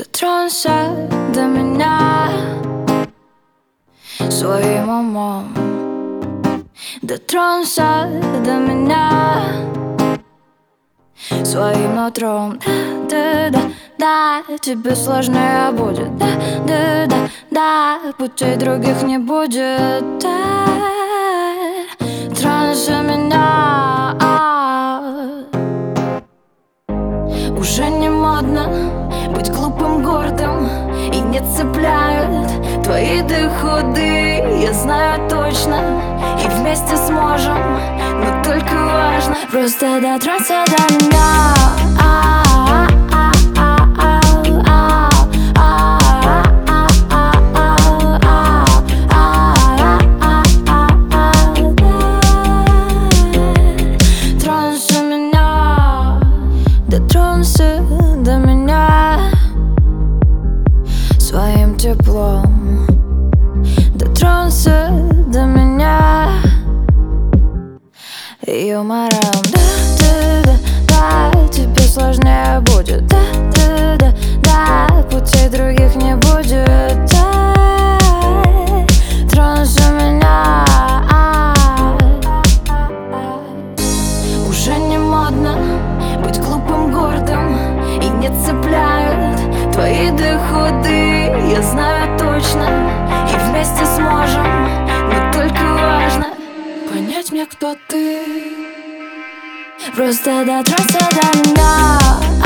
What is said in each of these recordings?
Дотронься до меня своим умом. Дотронься до меня своим нутром. Да, тебе сложнее будет. Да, путей других не будет. Тронься меня. Уже не модно быть глупым, гордым, и не цепляют твои доходы. Я знаю точно, и вместе сможем, но только важно просто дотронься до меня. Дотронься до меня своим теплом. Дотронься до меня юмором. Да, тебе сложнее будет. Да, путей других не будет. Тронься меня. Уже не модно быть глупым, гордым, и не цепляют твои доходы. Я знаю точно, и вместе сможем, но только важно понять мне, кто ты. Просто дотронься до меня.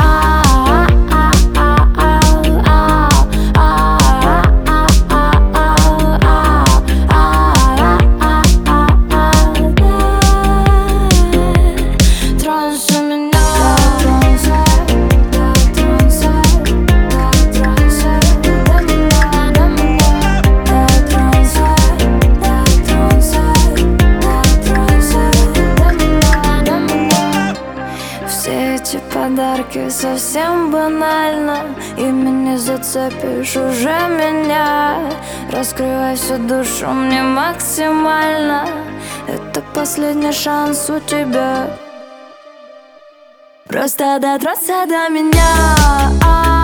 Эти подарки совсем банально, ими не зацепишь уже меня. Раскрывай всю душу мне максимально, это последний шанс у тебя. Просто дотронься до меня.